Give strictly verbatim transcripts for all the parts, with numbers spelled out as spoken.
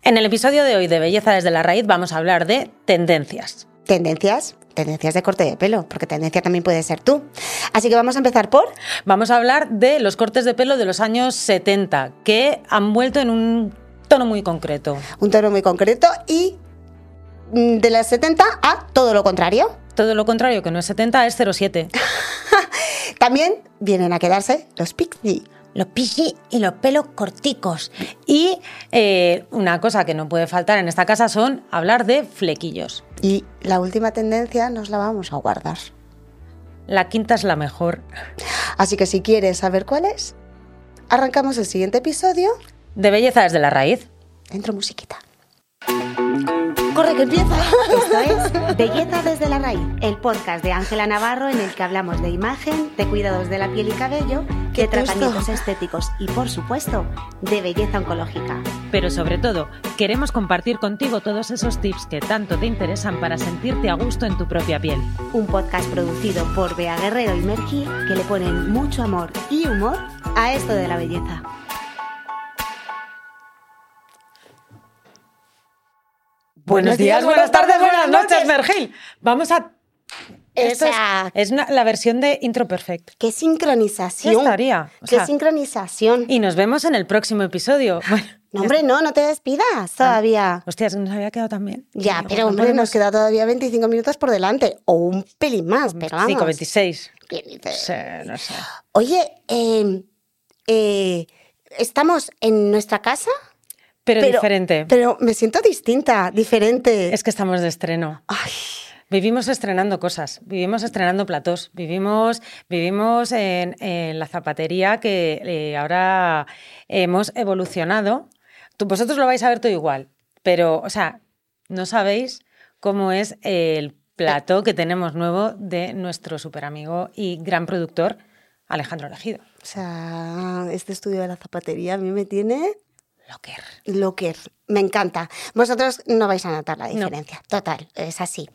En el episodio de hoy de Belleza desde la Raíz vamos a hablar de tendencias. ¿Tendencias? Tendencias de corte de pelo, porque tendencia también puede ser tú. Así que vamos a empezar por... Vamos a hablar de los cortes de pelo de los años setenta, que han vuelto en un tono muy concreto. Un tono muy concreto y de las setenta a todo lo contrario. Todo lo contrario, que no es setenta, es cero siete. También vienen a quedarse los pixie. Los pixie y los pelos corticos. Y eh, una cosa que no puede faltar en esta casa son hablar de flequillos. Y la última tendencia nos la vamos a guardar. La quinta es la mejor. Así que si quieres saber cuál es, arrancamos el siguiente episodio de Belleza desde la Raíz. Dentro musiquita. ¡Corre, que empieza! Esto es Belleza desde la Raíz, el podcast de Ángela Navarro en el que hablamos de imagen, de cuidados de la piel y cabello, ¡Qué de tratamientos gusto! estéticos y, por supuesto, de belleza oncológica. Pero sobre todo, queremos compartir contigo todos esos tips que tanto te interesan para sentirte a gusto en tu propia piel. Un podcast producido por Bea Guerrero y Merky que le ponen mucho amor y humor a esto de la belleza. Buenos días, buenas tardes, buenas noches, Mergil. Vamos a... Esto es, Esa- es una- la versión de Intro Perfect. ¡Qué sincronización! Ya estaría. O ¡Qué sea, sincronización! y nos vemos en el próximo episodio. Bueno, No, hombre, no, no te despidas todavía. hostias, nos había quedado tan bien. Ya, Digo, pero no hombre, podemos- nos queda todavía veinticinco minutos por delante. O un pelín más, pero vamos. cinco veintiséis. ¿Qué dices? Sí, no sé. Oye, eh, eh, ¿estamos en nuestra casa? Pero, diferente. Pero me siento distinta, diferente. Es que estamos de estreno. Ay, Vivimos estrenando cosas, vivimos estrenando platós, vivimos, vivimos en, en la zapatería que eh, ahora hemos evolucionado. Tú- vosotros lo vais a ver todo igual, pero, o sea, no sabéis cómo es el plató que tenemos nuevo de nuestro súper amigo y gran productor, Alejandro Elegido. o sea, este estudio de la zapatería a mí me tiene Locker. locker. Me encanta. Vosotros no vais a notar la No. diferencia. Total, es así.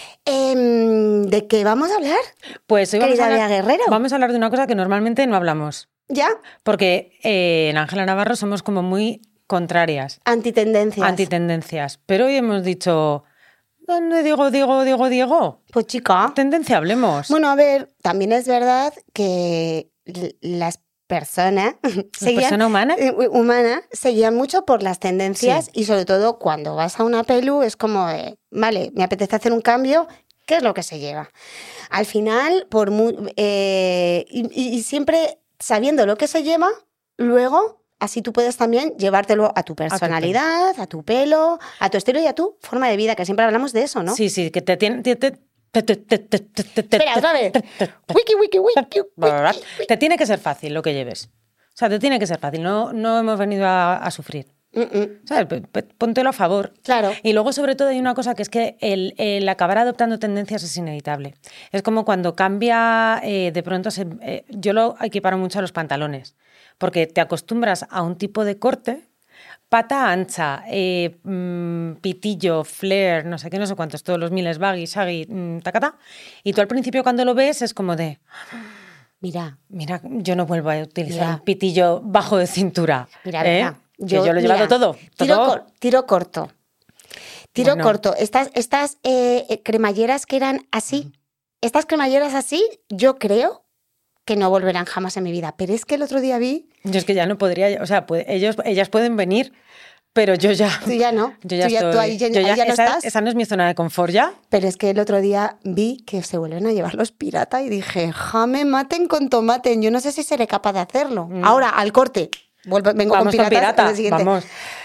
Em, ¿De qué vamos a hablar? Pues hoy vamos a, Querida hablar, Bea Guerrero. vamos a hablar de una cosa que normalmente no hablamos, ¿Ya? porque eh, en Ángela Navarro somos como muy contrarias. Antitendencias. Antitendencias. Pero hoy hemos dicho, ¿dónde digo, digo, digo, digo? Pues chica. Tendencia, hablemos. Bueno, a ver, también es verdad que l- las personas ¿La persona humana? eh, humana se guían mucho por las tendencias y sobre todo cuando vas a una pelu es como, de, vale, me apetece hacer un cambio, ¿qué es lo que se lleva? Al final, por mu- eh, y, y- y siempre sabiendo lo que se lleva, luego así tú puedes también llevártelo a tu personalidad, a tu pelo, a tu estilo y a tu forma de vida, que siempre hablamos de eso, ¿no? Sí, sí, que te tiene... Te, te, te, te, te, te, te, te, Espera, otra vez. te, te, te, Wiki, wiki, wiki, te, wiki. te tiene que ser fácil lo que lleves. O sea, te tiene que ser fácil. No, no hemos venido a, a sufrir. Mm, mm, ¿Sabes? P- p- Póntelo a favor. Claro. Y luego, sobre todo, hay una cosa que es que el, el acabar adoptando tendencias es inevitable. Es como cuando cambia, eh, de pronto, se- eh, yo lo equiparo mucho a los pantalones, porque te acostumbras a un tipo de corte, pata ancha, eh, mm, pitillo, flare, no sé qué, no sé cuántos, todos los miles, baggy, saggy, mm, tacata, y tú al principio cuando lo ves es como de, Mira, mira, yo no vuelvo a utilizar Mira. un pitillo bajo de cintura. Mira, ¿eh? mira. Que yo, lo he llevado mira, todo. Tiro, todo. cor- tiro corto. Tiro Bueno. corto. Estas, estas eh, eh, cremalleras que eran así, estas cremalleras así, yo creo que no volverán jamás en mi vida. Pero es que el otro día vi, Yo es que ya no podría, o sea, puede- ellos, ellas pueden venir, pero yo ya... tú ya no, Yo ya tú, ya, tú estoy- ahí, ya- yo ya- ahí ya no esa, estás. esa no es mi zona de confort ya. Pero es que el otro día vi que se vuelven a llevar los pirata y dije, jame, maten con tomate. Yo no sé si seré capaz de hacerlo. Mm. Ahora, al corte. Vuelvo, vengo Vamos con con piratas. pirata, en el siguiente. vamos.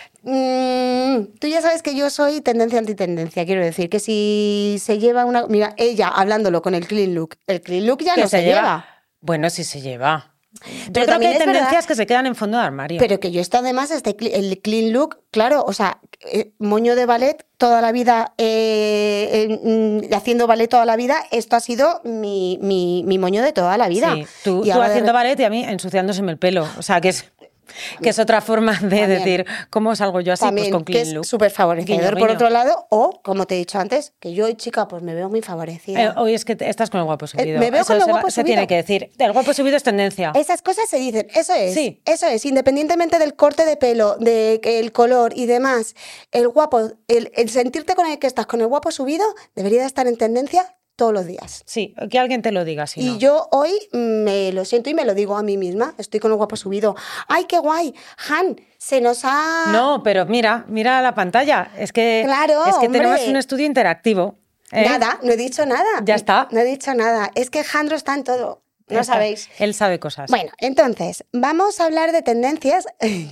Mm, tú ya sabes que yo soy tendencia antitendencia, quiero decir que si se lleva una... Mira, ella hablándolo con el clean look, el clean look ya Que no se, lleva. Bueno, sí se lleva. Yo creo Pero que también hay es tendencias verdad- que se quedan en fondo de armario. Pero que yo esto además, este, cle- el clean look, claro, o sea, eh, moño de ballet toda la vida, eh, eh, mm, haciendo ballet toda la vida, esto ha sido mi, mi, mi moño de toda la vida. Sí, tú, Y tú ahora de haciendo re- ballet y a mí ensuciándoseme el pelo. O sea, que es... Que es otra forma de también decir, ¿cómo salgo yo así? También, pues con clean look. Que es súper favorecedor por otro lado, o, como te he dicho antes, que yo hoy, chica, pues me veo muy favorecida. Eh, hoy es que te, estás con el guapo subido. Eh, me veo eso con el se, guapo va, subido. Se tiene que decir, el guapo subido es tendencia. Esas cosas se dicen, eso es, sí. eso es, independientemente del corte de pelo, del de color y demás, el guapo, el, el sentirte con el que estás con el guapo subido debería de estar en tendencia todos los días. Sí, que alguien te lo diga, si Y no. yo hoy me lo siento y me lo digo a mí misma. Estoy con el guapo subido. ¡Ay, qué guay! Han, se nos ha... No, pero mira, mira la pantalla. Es que, claro, es que hombre. tenemos un estudio interactivo. ¿eh? Nada, no he dicho nada. Ya está. No he dicho nada. Es que Jandro está en todo. No está. sabéis. Él sabe cosas. Bueno, entonces, vamos a hablar de tendencias.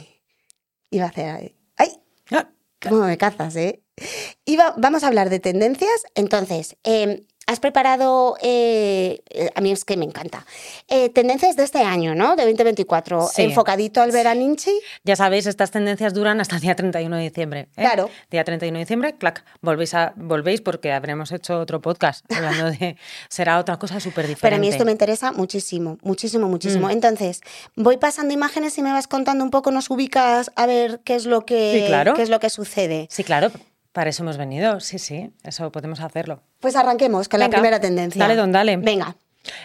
Iba a hacer ahí. ¡Ay! Ah. ¿Cómo me cazas, eh? Iba, vamos a hablar de tendencias. Entonces, eh, has preparado, eh, a mí es que me encanta, eh, tendencias de este año, ¿no? De veinte veinticuatro, sí. enfocadito al veraninchi. Ya sabéis, estas tendencias duran hasta el día treinta y uno de diciembre. ¿eh? Claro. Día treinta y uno de diciembre, clac, volvéis, a, volvéis porque habremos hecho otro podcast hablando de... será otra cosa súper diferente. Pero a mí esto me interesa muchísimo, muchísimo, muchísimo. Mm. Entonces, voy pasando imágenes y me vas contando un poco, nos ubicas a ver qué es lo que, sí, claro. qué es lo que sucede. Sí, claro. Para eso hemos venido, sí, sí, eso podemos hacerlo. Pues arranquemos con Venga, la primera tendencia. Dale, don, dale. Venga.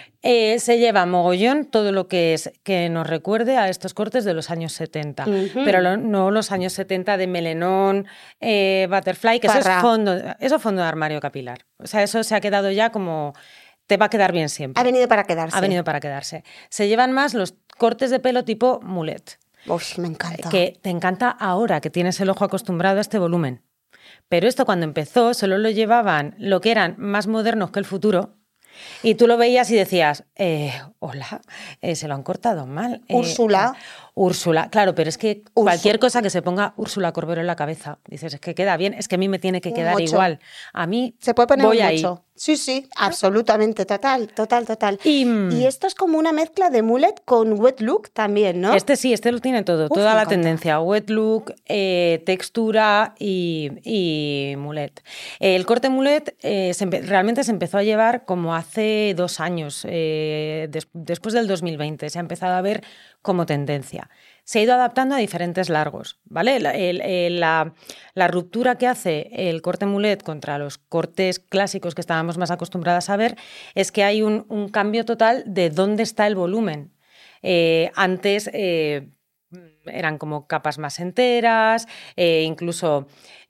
Eh, se lleva mogollón todo lo que es que nos recuerde a estos cortes de los años setenta, uh-huh. pero lo, no los años setenta de melenón, eh, butterfly, que eso es, fondo, eso es fondo de armario capilar. O sea, eso se ha quedado ya como... te va a quedar bien siempre. Ha venido para quedarse. Ha venido para quedarse. Se llevan más los cortes de pelo tipo mulet. Uf, me encanta. Que te encanta ahora, que tienes el ojo acostumbrado a este volumen. Pero esto cuando empezó solo lo llevaban lo que eran más modernos que el futuro y tú lo veías y decías, eh, hola, eh, se lo han cortado mal. Eh, Úrsula. Úrsula, claro, pero es que Úrsula. Cualquier cosa que se ponga Úrsula Corbero en la cabeza, dices, es que queda bien, es que a mí me tiene que quedar mucho. Igual. A mí se puede poner voy un ahí. Mucho. Sí, sí, absolutamente, total, total, total. Y, y esto es como una mezcla de mullet con wet look también, ¿no? Este sí, este lo tiene todo, Uf, toda la tendencia, wet look, eh, textura y, y mullet. Eh, el corte mullet eh, se realmente se empezó a llevar como hace dos años, eh, des después del dos mil veinte, se ha empezado a ver como tendencia. Se ha ido adaptando a diferentes largos, ¿vale? La, el, el, la, la ruptura que hace el corte mullet contra los cortes clásicos que estábamos más acostumbradas a ver es que hay un, un cambio total de dónde está el volumen. Eh, antes eh, eran como capas más enteras, eh, incluso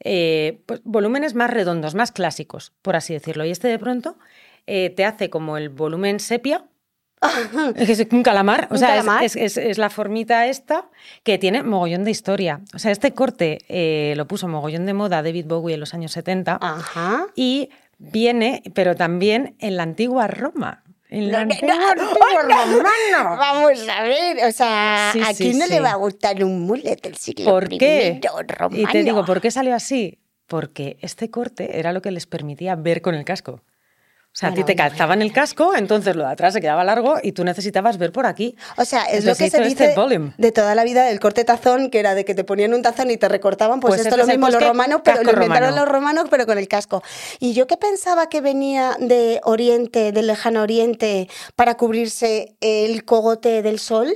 eh, pues, volúmenes más redondos, más clásicos, por así decirlo. Y este de pronto eh, te hace como el volumen sepia, es un calamar, o ¿Un sea, calamar? Es, es, es la formita esta que tiene mogollón de historia. O sea, este corte eh, lo puso mogollón de moda David Bowie en los años setenta. Ajá. Y viene, pero también en la antigua Roma. En la no, antigua, no, antigua no, romana. Vamos a ver, o sea, Sí, ¿a sí, quién no sí. le va a gustar un mullet del siglo ¿Por qué? primero romano? Y te digo, ¿por qué salió así? Porque este corte era lo que les permitía ver con el casco. O sea, Bueno, a ti te bueno, calzaban el casco, entonces lo de atrás se quedaba largo y tú necesitabas ver por aquí. O sea, es Entonces lo que se hizo dice este volume. de toda la vida del corte tazón, que era de que te ponían un tazón y te recortaban, pues, Pues esto este es lo es el mismo los bosque romanos, pero casco lo inventaron romano. los romanos, pero con el casco. Y yo que pensaba que venía de Oriente, del lejano Oriente, para cubrirse el cogote del sol.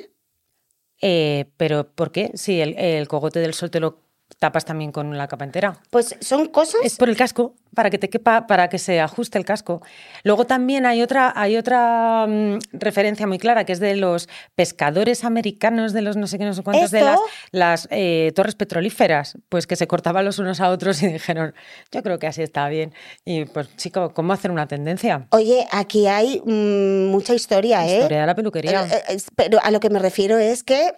Eh, ¿Pero por qué? Si el, el cogote del sol te lo tapas también con la capa entera. Pues son cosas... Es por el casco, para que te quepa, para que se ajuste el casco. Luego también hay otra, hay otra um, referencia muy clara, que es de los pescadores americanos, de los no sé qué, no sé cuántos, ¿Esto? de las, las eh, torres petrolíferas, pues que se cortaban los unos a otros y dijeron, yo creo que así está bien. Y pues, chico, ¿cómo hacer una tendencia? Oye, aquí hay mmm, mucha historia, ¿eh? Historia de la peluquería. Eh, eh, pero a lo que me refiero es que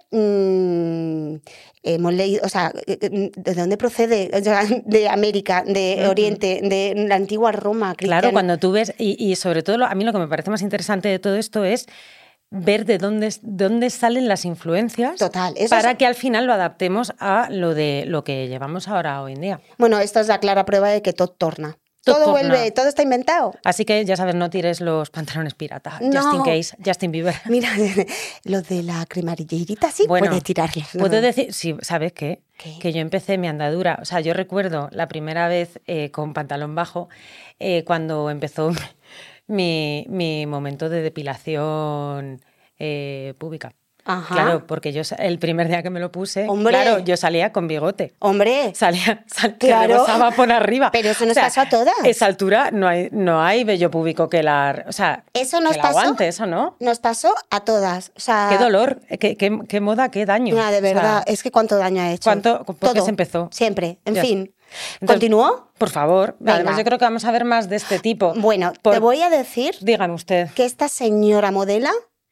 mmm, hemos leído, o sea, ¿de dónde procede? O sea, de América, de uh-huh. Oriente, de la antigua Roma cristiana. Claro, cuando tú ves, y, y sobre todo lo, a mí lo que me parece más interesante de todo esto es ver de dónde, dónde salen las influencias. Total, eso para es... que al final lo adaptemos a lo de lo que llevamos ahora hoy en día. Bueno, esta es la clara prueba de que todo torna. Todo, todo torna. vuelve, todo está inventado. Así que ya sabes, no tires los pantalones pirata. No. Just in case, Justin Bieber. Mira, lo de la cremarillita sí bueno, puede tirarle. ¿No? Puedo decir, sí, ¿sabes qué? ¿Qué? Que yo empecé mi andadura. O sea, yo recuerdo la primera vez eh, con pantalón bajo, eh, cuando empezó mi, mi momento de depilación eh, pública. Ajá. Claro, porque yo el primer día que me lo puse, Hombre. claro, yo salía con bigote. Hombre. Salía, sal, Claro. que rebosaba por arriba. Pero eso nos o sea, pasó a todas. Esa altura no hay, no hay vello púbico que la... O sea, Eso nos que la pasó. aguante, eso, ¿no? Nos pasó a todas. O sea, Qué dolor, qué, qué, qué moda, qué daño. Mira, de verdad, O sea, es que cuánto daño ha hecho. ¿cuánto- por qué Todo. se empezó? Siempre. En Ya. fin. Entonces, ¿Continuó? Por favor. Venga. Además, yo creo que vamos a ver más de este tipo. Bueno, Por- te voy a decir Dígame usted. que esta señora modela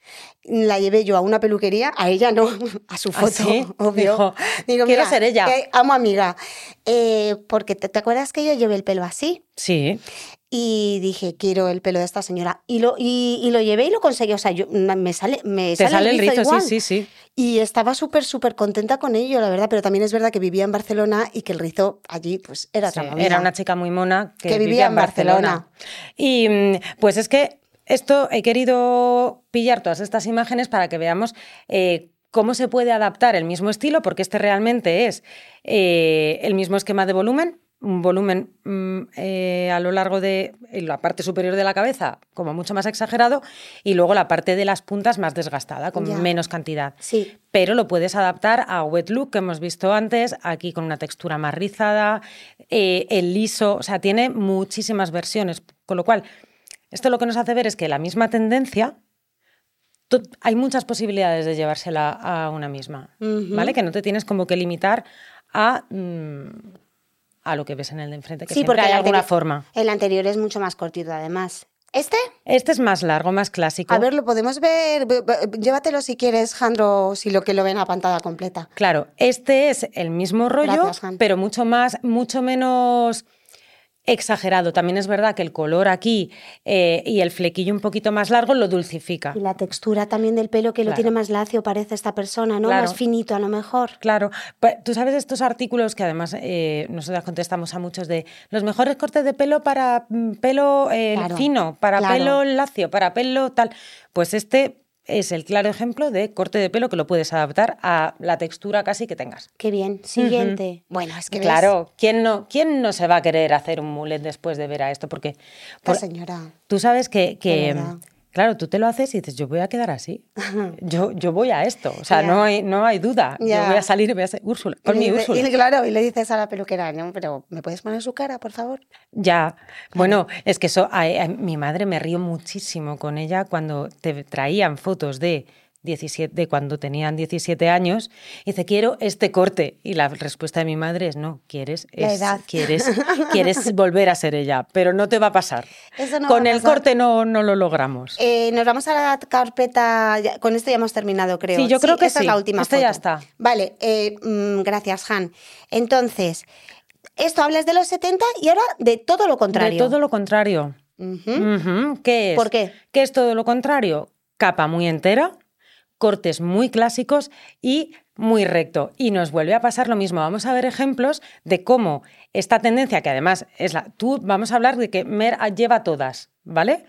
la llevé yo a una peluquería, a ella no, a su ¿Ah, foto, sí? obvio. Dijo, Digo, quiero mira, ser ella. eh, amo amiga. Eh, porque te, ¿te acuerdas que yo llevé el pelo así? Sí. Y dije, quiero el pelo de esta señora. Y lo, y, y lo llevé y lo conseguí. O sea, yo, me sale, me Te sale el rizo, igual. sí, sí, sí. Y estaba súper, súper contenta con ello, la verdad. Pero también es verdad que vivía en Barcelona y que el rizo allí pues era Sí, otra movida. era una chica muy mona que, Que vivía en Barcelona. Y mm, pues es que esto he querido pillar todas estas imágenes para que veamos eh, cómo se puede adaptar el mismo estilo, porque este realmente es eh, el mismo esquema de volumen, un volumen mm, eh, a lo largo de la parte superior de la cabeza como mucho más exagerado y luego la parte de las puntas más desgastada, con Ya. menos cantidad. Sí. Pero lo puedes adaptar a wet look que hemos visto antes, aquí con una textura más rizada, eh, el liso, o sea, tiene muchísimas versiones, con lo cual esto lo que nos hace ver es que la misma tendencia, tú, hay muchas posibilidades de llevársela a una misma, Ujú. ¿vale? Que no te tienes como que limitar a, mm, a lo que ves en el de enfrente, que Sí, siempre porque hay el alguna anteri- forma. El anterior es mucho más cortito, además. ¿Este? Este es más largo, más clásico. A ver, lo podemos ver. B- b- Llévatelo si quieres, Jandro, si lo que lo ven a pantalla completa. Claro, este es el mismo rollo, Gracias, Han. pero mucho más, mucho menos exagerado. También es verdad que el color aquí eh, y el flequillo un poquito más largo lo dulcifica. Y la textura también del pelo, que lo Claro. tiene más lacio, parece esta persona, ¿no? Claro. Más finito, a lo mejor. Claro, Pues, tú sabes estos artículos que además eh, nosotras contestamos a muchos de los mejores cortes de pelo para mm, pelo eh, Claro, fino, para claro. pelo lacio, para pelo tal. Pues este es el claro ejemplo de corte de pelo que lo puedes adaptar a la textura casi que tengas. Qué bien. Siguiente. Bueno, es que ves, Claro, ¿quién no, ¿quién no se va a querer hacer un mulet después de ver a esto? Porque esta por- señora. tú sabes que, De que verdad. claro, tú te lo haces y dices, yo voy a quedar así. Yo, yo voy a esto. O sea, Ya. no hay, no hay duda. Ya. Yo voy a salir y voy a ser Úrsula, con y mi le dice- Úrsula. y claro, y le dices a la peluquera, no, pero ¿me puedes poner su cara, por favor? Ya, bueno, es que eso, a- a- mi madre me río muchísimo con ella cuando te traían fotos de diecisiete, de cuando tenían diecisiete años, y dice, quiero este corte. Y la respuesta de mi madre es, no, quieres, La es- edad. quieres, quieres volver a ser ella, pero no te va a pasar. Eso no con va a el pasar. corte no, no lo logramos. Eh, nos vamos a la carpeta. ya- con esto ya hemos terminado, creo. Sí, yo creo que esta sí. es la última Esta ya foto. está. Vale, eh, mm, gracias, Han. Entonces, esto hablas de los setenta y ahora de todo lo contrario. De todo lo contrario. Ujú. Ujú, ¿Qué es? ¿Por qué? ¿Qué es todo lo contrario? Capa muy entera, cortes muy clásicos y muy recto. Y nos vuelve a pasar lo mismo. Vamos a ver ejemplos de cómo esta tendencia, que además es la... Tú, vamos a hablar de que Mer lleva todas, ¿vale?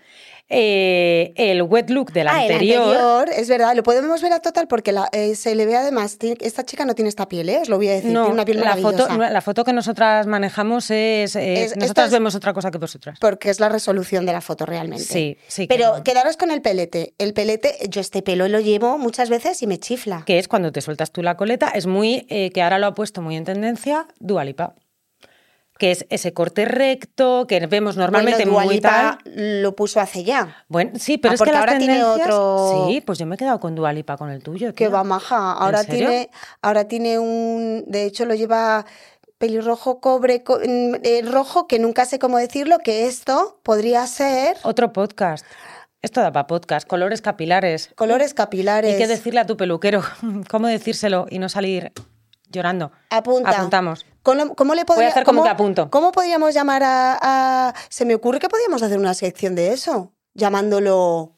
Eh, el wet look del Ah, anterior... el anterior, es verdad, lo podemos ver a total porque la- eh, se le ve además, tiene- esta chica no tiene esta piel, ¿eh? Os lo voy a decir, No, tiene una piel la foto, maravillosa. la foto que nosotras manejamos es... eh, Es- esto nosotras es- vemos otra cosa que vosotras. Porque es la resolución de la foto realmente. Sí, sí. Pero que- quedaros con el pelete. El pelete, yo este pelo lo llevo muchas veces y me chifla. que es cuando te sueltas tú la coleta, es muy, eh, que ahora lo ha puesto muy en tendencia, Dua Lipa, que es ese corte recto que vemos normalmente bueno, Dua muy Lipa tal. lo puso hace ya. Bueno, sí, pero Ah, es que porque las ahora tiene tendencias... otro- Sí, pues yo me he quedado con Dua Lipa, con el tuyo. Que tía. va maja. Ahora ¿En serio? tiene, ahora tiene un, de hecho lo lleva pelirrojo, cobre, co- mm, eh, rojo, que nunca sé cómo decirlo, que esto podría ser Otro podcast. Esto da para podcast, colores capilares. colores capilares. Y qué decirle a tu peluquero, cómo decírselo y no salir llorando. Apunta. Apuntamos. ¿Cómo, cómo le podría, hacer como cómo- que apunto. ¿Cómo podríamos llamar a, a- Se me ocurre que podríamos hacer una sección de eso, llamándolo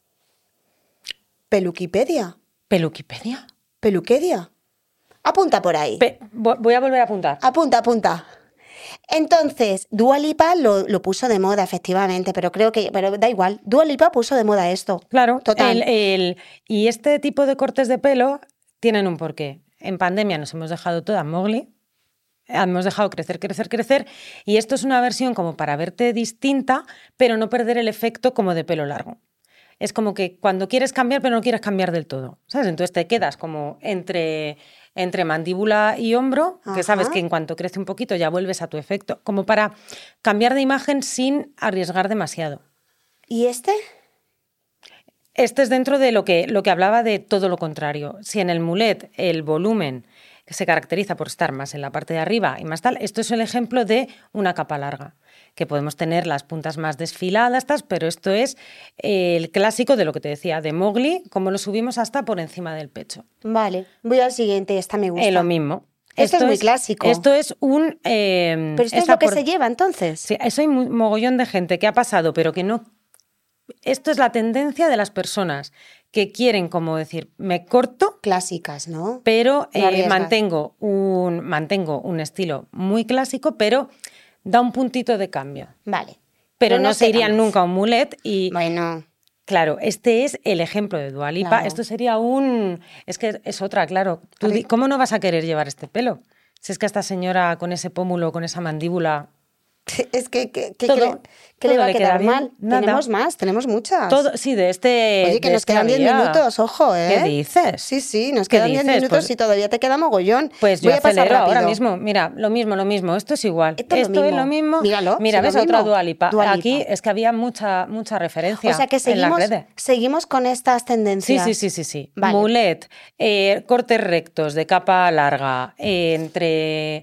Peluquipedia, ¿Peluquipedia? Peluquedia. Apunta por ahí. Pe- vo- voy a volver a apuntar. Apunta, apunta. Entonces, Dua Lipa lo, lo puso de moda, efectivamente, pero creo que, pero da igual, Dua Lipa puso de moda esto. Claro, Total. el- el- y este tipo de cortes de pelo tienen un porqué. En pandemia nos hemos dejado toda Mowgli, hemos dejado crecer, crecer, crecer, y esto es una versión como para verte distinta, pero no perder el efecto como de pelo largo. es como que cuando quieres cambiar, pero no quieres cambiar del todo, ¿sabes? Entonces te quedas como entre, entre mandíbula y hombro, que Ajá. sabes que en cuanto crece un poquito ya vuelves a tu efecto, como para cambiar de imagen sin arriesgar demasiado. ¿Y este? Este es dentro de lo que, lo que hablaba de todo lo contrario. Si en el mulet el volumen se caracteriza por estar más en la parte de arriba y más tal, esto es el ejemplo de una capa larga, que podemos tener las puntas más desfiladas, pero esto es el clásico de lo que te decía, de Mowgli, como lo subimos hasta por encima del pecho. Vale, voy al siguiente, esta me gusta. Eh, lo mismo. Esto, esto es muy clásico. Esto es un... Eh, ¿Pero esto es lo que por... se lleva entonces? Sí, eso hay un mogollón de gente que ha pasado, pero que no... Esto es la tendencia de las personas que quieren, como decir, me corto. Clásicas, ¿no? Pero eh, mantengo, un, mantengo un estilo muy clásico, pero da un puntito de cambio. Vale. Pero no, no se irían nunca a un mulet y... Bueno... Claro, este es el ejemplo de Dua Lipa. Claro. Esto sería un... Es que es otra, claro. Tú di... ¿Cómo no vas a querer llevar este pelo? Si es que esta señora con ese pómulo, con esa mandíbula... Es que, que, que, todo, que le va a quedar queda mal. Nada. Tenemos más, tenemos muchas. Todo, sí, de este. Oye, que de nos quedan diez minutos, ojo, ¿eh? ¿Qué dices? Sí, sí, nos quedan diez minutos pues, y todavía te queda mogollón. Pues Voy yo a pasar rápido. ahora mismo. Mira, lo mismo, lo mismo. Esto es igual. Esto, Esto lo es lo mismo. Míralo. Mira, sí, ves lo otra mismo. Dua Lipa. Dua Lipa. Aquí es que había mucha, mucha referencia. O sea que seguimos, en las redes. seguimos con estas tendencias. Sí, sí, sí, sí. sí. Vale. Mulet, eh, cortes rectos de capa larga eh, entre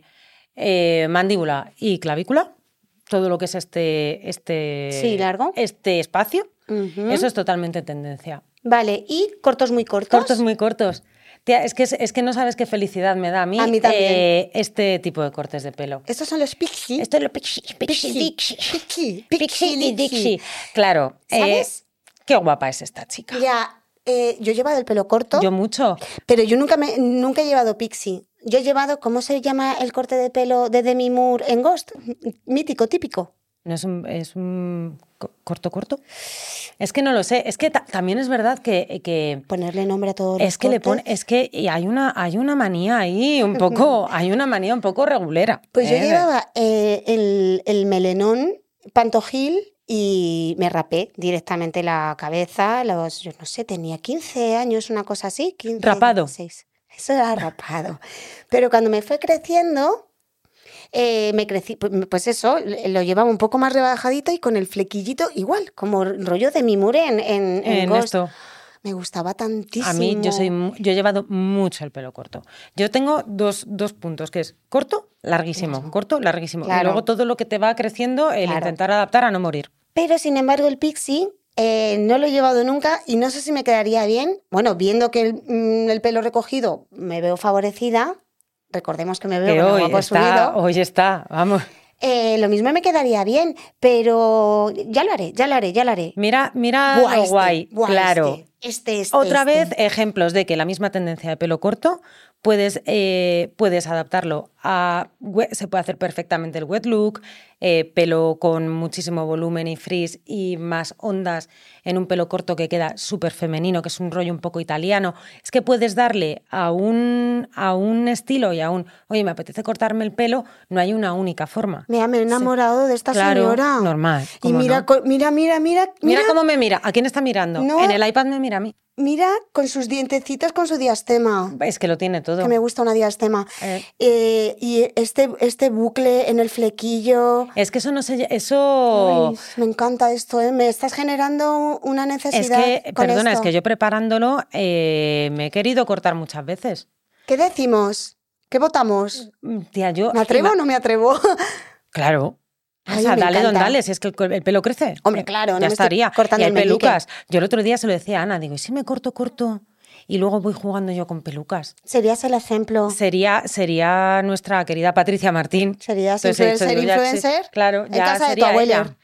eh, mandíbula y clavícula. Todo lo que es este, este, sí, largo. este espacio, uh-huh. Eso es totalmente tendencia. Vale, ¿y cortos muy cortos? Cortos muy cortos. Tía, es, que, es que no sabes qué felicidad me da a mí, a mí también. Eh, este tipo de cortes de pelo. Estos son los pixie. Estos son los pixie, pixie, pixie, pixie, pixie y dixie. Claro. ¿Sabes? Eh, qué guapa es esta chica. Ya, eh, yo he llevado el pelo corto. Yo mucho. Pero yo nunca, me, nunca he llevado pixie. Yo he llevado, ¿cómo se llama el corte de pelo de Demi Moore en Ghost? Mítico, típico. ¿No es un, es un corto, corto? Es que no lo sé. Es que ta- también es verdad que... que ponerle nombre a todos es los que cortes. le pone, Es que hay una, hay una manía ahí un poco... hay una manía un poco regulera. Pues eh, yo llevaba eh, el, el melenón pantojil y me rapé directamente la cabeza. Los, yo no sé, tenía quince años, una cosa así. quince, rapado. dieciséis. Eso era rapado. Pero cuando me fue creciendo, eh, me crecí, pues eso, lo llevaba un poco más rebajadito y con el flequillito igual, como rollo de mi mure en, en, en, en Ghost. esto. Me gustaba tantísimo. A mí, yo soy yo he llevado mucho el pelo corto. Yo tengo dos, dos puntos, que es corto, larguísimo, claro. corto, larguísimo. Claro. Y luego todo lo que te va creciendo, el claro. intentar adaptar a no morir. Pero, sin embargo, el pixie... Eh, no lo he llevado nunca y no sé si me quedaría bien. Bueno, viendo que el, mm, el pelo recogido me veo favorecida, recordemos que me veo que con hoy el guapo está, subido. Hoy está, vamos. Eh, lo mismo me quedaría bien, pero ya lo haré, ya lo haré, ya lo haré. Mira, mira buah, lo este, guay, buah, claro. Este, este, este, Otra este. vez, ejemplos de que la misma tendencia de pelo corto puedes, eh, puedes adaptarlo a... Se puede hacer perfectamente el wet look, eh, pelo con muchísimo volumen y frizz y más ondas en un pelo corto que queda súper femenino, que es un rollo un poco italiano. Es que puedes darle a un, a un estilo y a un... Oye, me apetece cortarme el pelo, no hay una única forma. Mira, me he enamorado sí. de esta claro, señora. normal. Y mira, no? co- mira, mira, mira, mira. Mira cómo me mira. ¿A quién está mirando? No. En el iPad me mira a mí. Mira con sus dientecitos, con su diastema. Es que lo tiene todo. Que me gusta una diastema. Eh. Eh, y este, este bucle en el flequillo. Es que eso no se... Eso... Ay, me encanta esto, ¿eh? Me estás generando una necesidad. Es que, con perdona, esto. es que yo preparándolo eh, me he querido cortar muchas veces. ¿Qué decimos? ¿Qué votamos? Tía, yo... ¿Me atrevo o no me atrevo? Claro. Ay, o sea, me dale encanta. don dale, si es que el, el pelo crece. Hombre, claro, no ya me estaría. estoy cortando y el el meñique. pelucas. Yo el otro día se lo decía a Ana, digo, ¿y si me corto, corto? Y luego voy jugando yo con pelucas. Serías el ejemplo. Sería, sería nuestra querida Patricia Martín. Serías Entonces, influencer, dicho, digo, ya, influencer. sí, claro, en ya casa de tu sería abuela. ella.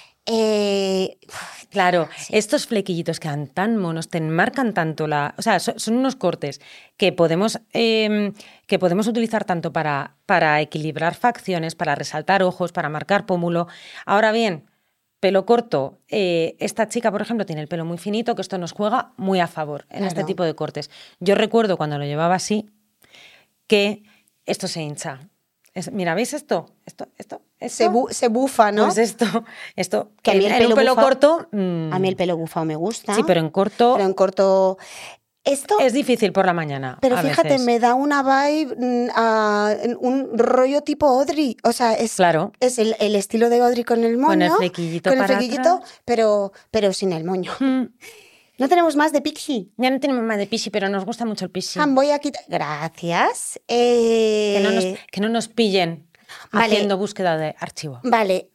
Eh, Claro, sí. Estos flequillitos que dan tan monos, te enmarcan tanto la... O sea, son, son unos cortes que podemos, eh, que podemos utilizar tanto para, para equilibrar facciones, para resaltar ojos, para marcar pómulo. Ahora bien, pelo corto. Eh, esta chica, por ejemplo, tiene el pelo muy finito, que esto nos juega muy a favor en claro. este tipo de cortes. Yo recuerdo cuando lo llevaba así, que esto se hincha. Es, mira, ¿veis esto? Esto, esto, se, bu se bufa, ¿no? Pues esto, esto que a mí el en pelo, un pelo bufao, corto... Mmm, a mí el pelo bufado me gusta. Sí, pero en corto... Pero en corto... Esto, es difícil por la mañana. Pero a fíjate, veces. me da una vibe, uh, un rollo tipo Audrey. O sea, es, claro. es el, el estilo de Audrey con el moño. Con el flequillito Con el para flequillito, atrás. pero, pero sin el moño. Mm. No tenemos más de pixie. Ya no tenemos más de pixie, pero nos gusta mucho el pixie. Ah, voy a quitar. Gracias. Eh... Que, no nos, que no nos pillen vale. haciendo búsqueda de archivo. Vale.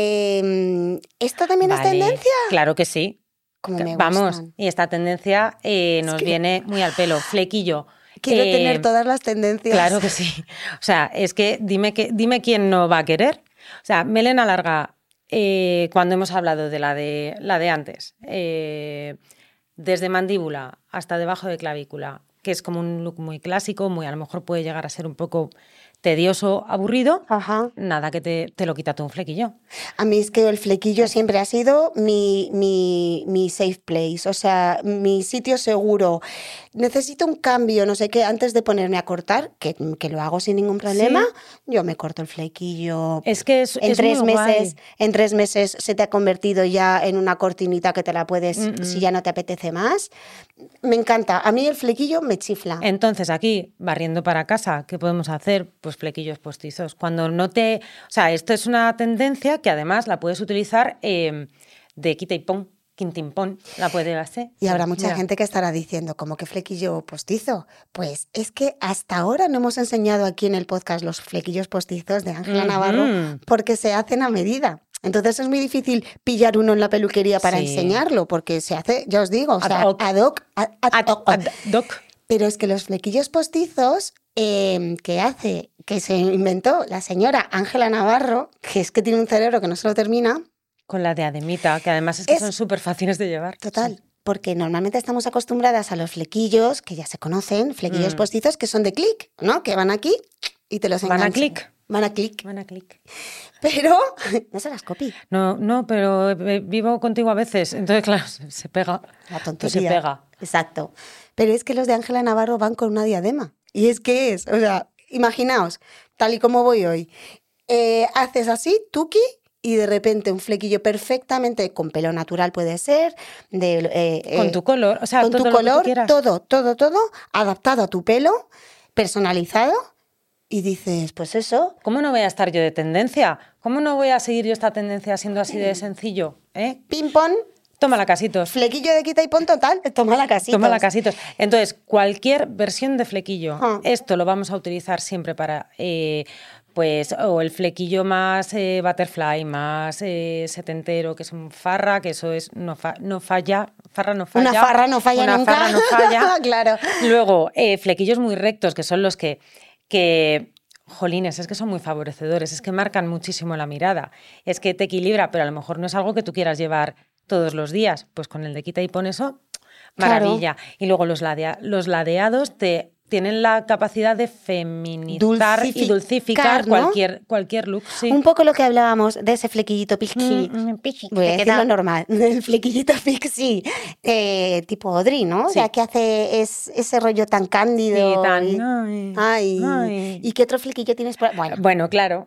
Eh... ¿Esto también vale. es tendencia? Claro que sí. Como me Vamos, gustan. y esta tendencia eh, nos es que... viene muy al pelo. Flequillo. Quiero eh, tener todas las tendencias. Claro que sí. O sea, es que dime, que, dime quién no va a querer. O sea, melena larga, eh, cuando hemos hablado de la de, la de antes, eh, desde mandíbula hasta debajo de clavícula, que es como un look muy clásico, muy a lo mejor puede llegar a ser un poco tedioso, aburrido, Ajá. nada que te, te lo quita tú un flequillo. A mí es que el flequillo siempre ha sido mi, mi, mi safe place, o sea, mi sitio seguro. Necesito un cambio, no sé qué, antes de ponerme a cortar, que, que lo hago sin ningún problema, sí. Yo me corto el flequillo. Es que es, en es tres muy meses, guay. En tres meses se te ha convertido ya en una cortinita que te la puedes, mm -mm. si ya no te apetece más. Me encanta, a mí el flequillo me chifla. Entonces aquí, barriendo para casa, ¿qué podemos hacer? Pues flequillos postizos. Cuando no te... O sea, esto es una tendencia que además la puedes utilizar eh, de quita y pon, quintimpón, la puedes hacer. Y habrá mucha Mira. gente que estará diciendo, ¿cómo que flequillo postizo? Pues es que hasta ahora no hemos enseñado aquí en el podcast los flequillos postizos de Ángela uh-huh. Navarro porque se hacen a medida. Entonces es muy difícil pillar uno en la peluquería para sí. enseñarlo, porque se hace, ya os digo, o sea, ad hoc. Ad hoc, ad, ad, ad, ad, ad hoc. Pero es que los flequillos postizos eh, que hace, que se inventó la señora Ángela Navarro, que es que tiene un cerebro que no se lo termina. Con la diademita, que además es que es, son súper fáciles de llevar. Total. Sí. Porque normalmente estamos acostumbradas a los flequillos, que ya se conocen, flequillos mm. postizos, que son de clic, ¿no? Que van aquí y te los enganchan. Van a clic. Van a clic. Van a clic. Pero no se las copie. No, no, pero vivo contigo a veces, entonces claro, se pega. La tontería. Pues se pega. Exacto. Pero es que los de Ángela Navarro van con una diadema. Y es que es, o sea, imaginaos, tal y como voy hoy, eh, haces así, tuki, y de repente un flequillo perfectamente, con pelo natural puede ser, de, eh, con tu color, o sea, con todo tu lo color, que tú todo, todo, todo, adaptado a tu pelo, personalizado. Y dices, pues eso. ¿Cómo no voy a estar yo de tendencia? ¿Cómo no voy a seguir yo esta tendencia siendo así de sencillo? ¿Eh? Ping-pong. Toma la casitos. Flequillo de quita y pon total, toma la casitos. Toma la casitos. Entonces, cualquier versión de flequillo, ah. esto lo vamos a utilizar siempre para, eh, pues, o el flequillo más eh, butterfly, más eh, setentero, que es un farra, que eso es, no, fa, no falla, farra no falla. Una farra no falla Una nunca. Farra no falla. Claro. Luego, eh, flequillos muy rectos, que son los que... que jolines, es que son muy favorecedores, es que marcan muchísimo la mirada, es que te equilibra, pero a lo mejor no es algo que tú quieras llevar todos los días, pues con el de quita y pon eso, maravilla. Claro. Y luego los, ladea, los ladeados te tienen la capacidad de feminizar dulcificar, y dulcificar, ¿no? cualquier, cualquier look. Sí. Un poco lo que hablábamos de ese flequillito pixie. Mm, pixie Voy a decir lo normal, el flequillito pixie, eh, tipo Audrey, ¿no? Sí. O sea, que hace es, ese rollo tan cándido. Sí, tan... Y, ay, ay, ay. ¿Y qué otro flequillo tienes? Por... Bueno. bueno, claro.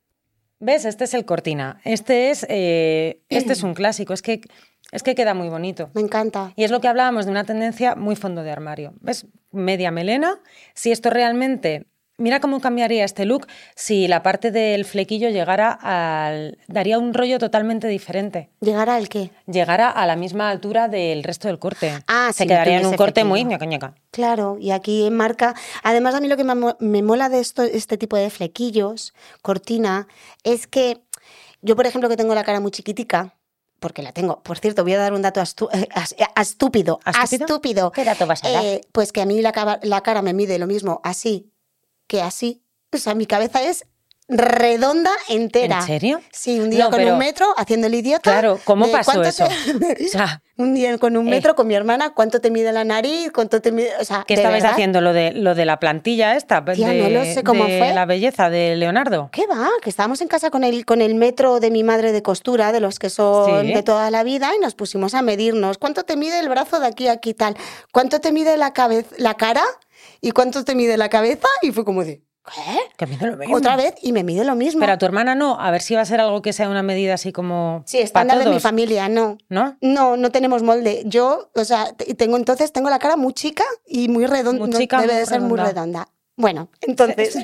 ¿Ves? Este es el cortina. Este es, eh, este es un clásico. Es que, es que queda muy bonito. Me encanta. Y es lo que hablábamos de una tendencia muy fondo de armario. ¿Ves? Media melena. Si esto realmente... Mira cómo cambiaría este look si la parte del flequillo llegara al... daría un rollo totalmente diferente. ¿Llegara al qué? Llegara a la misma altura del resto del corte. Ah, Se sí, quedaría en un corte flequillo. muy ñaca ñaca. Claro, y aquí enmarca... Además, a mí lo que me, me mola de esto, este tipo de flequillos, cortina, es que yo, por ejemplo, que tengo la cara muy chiquitica, porque la tengo, por cierto, voy a dar un dato astu estúpido, ¿Estúpido? estúpido. ¿Qué dato vas a dar? Eh, pues que a mí la, la cara me mide lo mismo así que así. O sea, mi cabeza es redonda entera. ¿En serio? Sí, un día no, con pero, un metro haciendo el idiota. Claro, ¿cómo pasó eso? Te... o sea, un día con un metro eh. con mi hermana, ¿cuánto te mide la nariz? ¿Cuánto te mide? O sea, ¿qué estabais verdad? haciendo? ¿Lo de, lo de la plantilla esta? Tía, de, no lo sé cómo de fue. La belleza de Leonardo. ¿Qué va? Que estábamos en casa con el, con el metro de mi madre de costura, de los que son sí. de toda la vida, y nos pusimos a medirnos. ¿Cuánto te mide el brazo de aquí a aquí tal? ¿Cuánto te mide la cabeza, la cara? ¿Y cuánto te mide la cabeza? Y fue como de... ¿Qué? Que mide lo mismo. Otra vez y me mide lo mismo. Pero a tu hermana no, a ver si va a ser algo que sea una medida así como Sí, estándar pa' de mi todos. familia, no. ¿No? No, no tenemos molde. Yo, o sea, t- tengo entonces tengo la cara muy chica y muy redonda. Muy chica, debe muy de ser muy redonda. redonda. Bueno, entonces,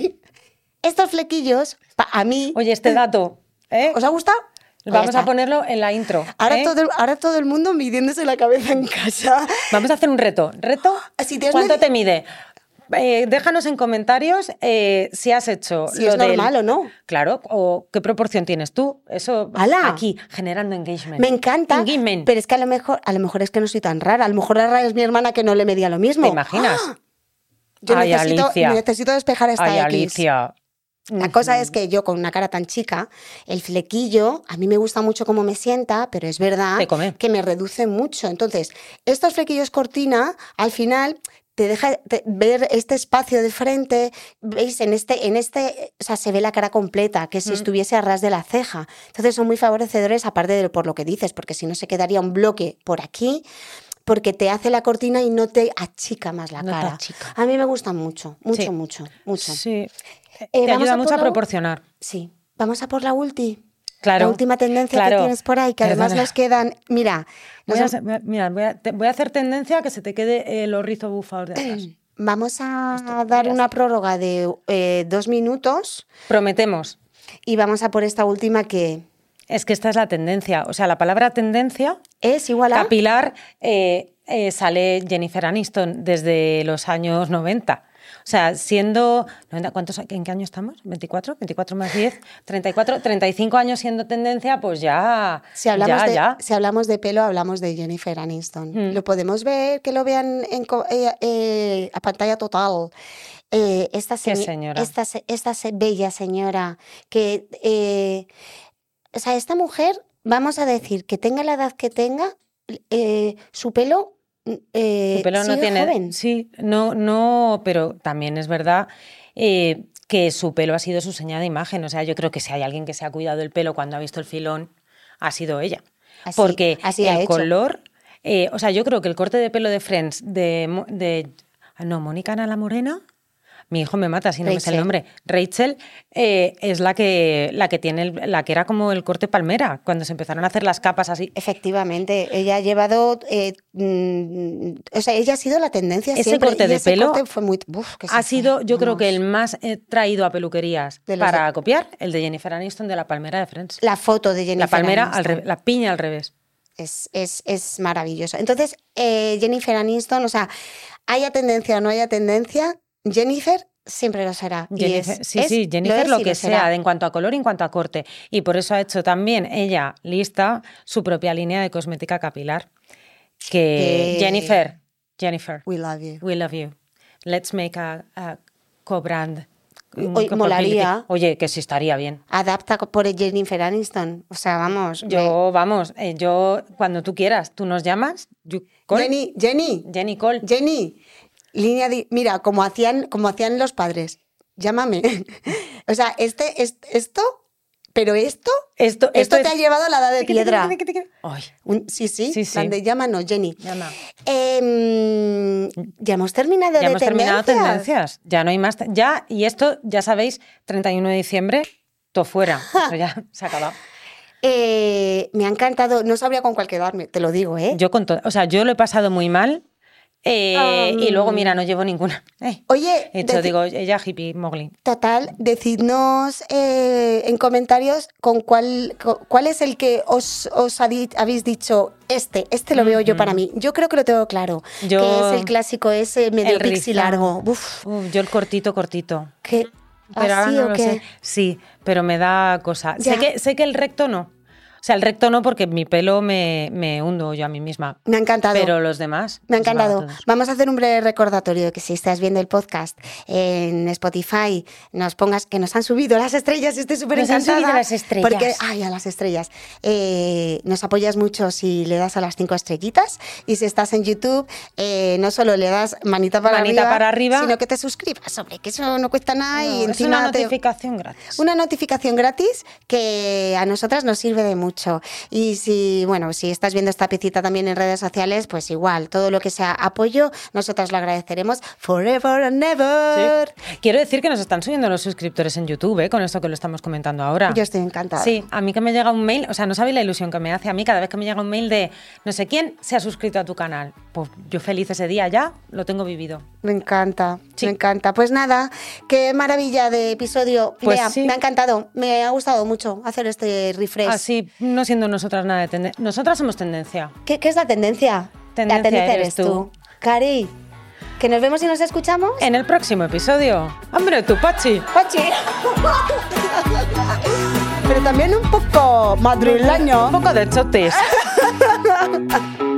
estos flequillos, pa- a mí... Oye, este dato, ¿eh? ¿Os ha gustado? Vamos Pues a ya está. ponerlo en la intro. Ahora, ¿eh? todo, el- ahora todo el mundo midiéndose la cabeza en casa. Vamos a hacer un reto. ¿Reto? Si te has ¿Cuánto medi- te mide? Eh, déjanos en comentarios eh, si has hecho Si lo es del- normal o no. Claro, o qué proporción tienes tú. Eso ¡Hala! aquí, generando engagement. Me encanta, Engagement. pero es que a lo mejor a lo mejor es que no soy tan rara. A lo mejor la rara es mi hermana que no le medía lo mismo. ¿Te imaginas? ¡Ah! Yo Ay, necesito, Alicia. necesito despejar esta Ay, X. Alicia. La cosa es que yo con una cara tan chica, el flequillo, a mí me gusta mucho cómo me sienta, pero es verdad Te come. que me reduce mucho. Entonces, estos flequillos cortina, al final te deja te- ver este espacio de frente, veis, en este, en este, o sea, se ve la cara completa, que si Mm. estuviese a ras de la ceja. Entonces son muy favorecedores, aparte de por lo que dices, porque si no se quedaría un bloque por aquí, porque te hace la cortina y no te achica más la No te cara. achica. A mí me gustan mucho, mucho, Sí. mucho, mucho. Sí. Eh, Te vamos ayuda a mucho por a la- proporcionar. Sí, vamos a por la ulti. Claro. La última tendencia claro. que tienes por ahí, que además Perdona. nos quedan... Mira, nos Voy a, han- hacer- voy a- mira, voy a, te- voy a hacer tendencia a que se te quede eh, los rizos bufados de atrás. vamos a Esto, dar ya una está. prórroga de eh, dos minutos Prometemos. y vamos a por esta última que Es que esta es la tendencia. O sea, la palabra tendencia es igual a... capilar eh, eh, sale Jennifer Aniston desde los años noventa. O sea, siendo... noventa, ¿cuántos, ¿En qué año estamos? ¿veinticuatro? ¿veinticuatro más diez? ¿treinta y cuatro? ¿treinta y cinco años siendo tendencia? Pues ya... Si hablamos, ya, de, ya. si hablamos de pelo, hablamos de Jennifer Aniston. Mm. Lo podemos ver, que lo vean en, co- eh, eh, a pantalla total. Eh, esta, Qué señ- señora. esta, se- esta se- bella señora que... eh, o sea, esta mujer, vamos a decir, que tenga la edad que tenga, eh, su pelo... eh, Su pelo no sigue tiene... joven. Sí, no, no, pero también es verdad eh, que su pelo ha sido su señal de imagen. O sea, yo creo que si hay alguien que se ha cuidado el pelo cuando ha visto el filón, ha sido ella. Así- Porque así ha el hecho. color... eh, o sea, yo creo que el corte de pelo de Friends de... Mo- de ah, no, Mónica Ana la Morena... Mi hijo me mata si no me sé el Rachel. nombre. Rachel eh, es la que, la que tiene el- la que era como el corte palmera, cuando se empezaron a hacer las capas así. Efectivamente, ella ha llevado, eh, mm, o sea, ella ha sido la tendencia Ese siempre. corte y de ese pelo corte fue muy, uf, que se Ha fue, sido, yo creo que el vamos. más eh, traído a peluquerías De los para de- copiar, el de Jennifer Aniston de la palmera de Friends. La foto de Jennifer La palmera, al Aniston. revés, la piña al revés. Es, es, es maravilloso. Entonces, eh, Jennifer Aniston, o sea, haya tendencia o no haya tendencia, Jennifer siempre lo será. Y Jennifer- es- sí, es- sí, lo Jennifer es lo y que será. sea, en cuanto a color y en cuanto a corte. Y por eso ha hecho también ella lista su propia línea de cosmética capilar. Que Que- Jennifer, Jennifer, We love you. we love you. Let's make a, a co-brand. un Oye, co- molaría. Oye, que sí estaría bien. Adapta por Jennifer Aniston. O sea, vamos. me- Yo, vamos, eh, yo cuando tú quieras, tú nos llamas, you call. Jenny, Jenny, Jenny Cole. Jenny, línea de, mira, como hacían, como hacían los padres, llámame. O sea, este, es- esto, pero esto, Esto, esto te es- ha llevado a la edad de Tiqui, tiqui, piedra. tiqui, tiqui, tiqui. Ay, Un- sí, sí, Sí, sí. plan de llámanos, Jenny. llama. Em, ya hemos terminado Ya de hemos terminado tendencias. tendencias. Ya no hay más. te- Ya, y esto, ya sabéis, treinta y uno de diciembre, todo fuera. Eso ya se ha acabado. Eh, me ha encantado, no sabría con cuál quedarme, te lo digo, ¿eh? Yo con todo, o sea, yo lo he pasado muy mal. eh, Um, y luego, mira, no llevo ninguna. Eh, Oye, he hecho, deci- digo, ella hippie, Mowgli. total, decidnos eh, en comentarios con cuál, co- cuál es el que os, os ha di- habéis dicho, este, este lo veo yo para mí. Yo creo que lo tengo claro, Yo- que es el clásico ese medio El pixi rizado. largo. Uf, Uf, yo el cortito, cortito. ¿qué? Pero ahora ¿Así no o lo qué? sé. Sí, pero me da cosa. Ya. Sé que, sé que el recto no. O sea, el recto no porque mi pelo me, me hundo yo a mí misma. Me ha encantado. Pero los demás. Me ha pues van a encantado. todos. Vamos a hacer un breve recordatorio de que si estás viendo el podcast en Spotify, nos pongas que nos han subido las estrellas. Estoy súper Nos han encantada. subido las estrellas. Porque, ay, a las estrellas. Eh, nos apoyas mucho si le das a las cinco estrellitas. Y si estás en YouTube, eh, no solo le das manita para Manita arriba, para arriba. sino que te suscribas, hombre, que eso no cuesta nada. No, y es encima una te- notificación gratis. una notificación gratis que a nosotras nos sirve de mucho. mucho. Y si, bueno, si estás viendo esta piecita también en redes sociales, pues igual, todo lo que sea apoyo, nosotras lo agradeceremos forever and ever. Sí. Quiero decir que nos están subiendo los suscriptores en YouTube, ¿eh? Con esto que lo estamos comentando ahora. Yo estoy encantada. Sí, a mí que me llega un mail, o sea, no sabéis la ilusión que me hace a mí cada vez que me llega un mail de no sé quién se ha suscrito a tu canal. Pues yo feliz ese día ya, lo tengo vivido. Me encanta, sí. me encanta. Pues nada, qué maravilla de episodio. Pues Bea, sí. me ha encantado, me ha gustado mucho hacer este refresh. Así, no siendo nosotras nada de tendencia. Nosotras somos tendencia. ¿Qué, ¿Qué es la tendencia? Tendencia la tendencia eres eres tú. tú. Cari, que nos vemos y nos escuchamos. En el próximo episodio. ¡Hombre, tu Pachi! ¡Pachi! Pero también un poco madrileño. Un poco de chotes.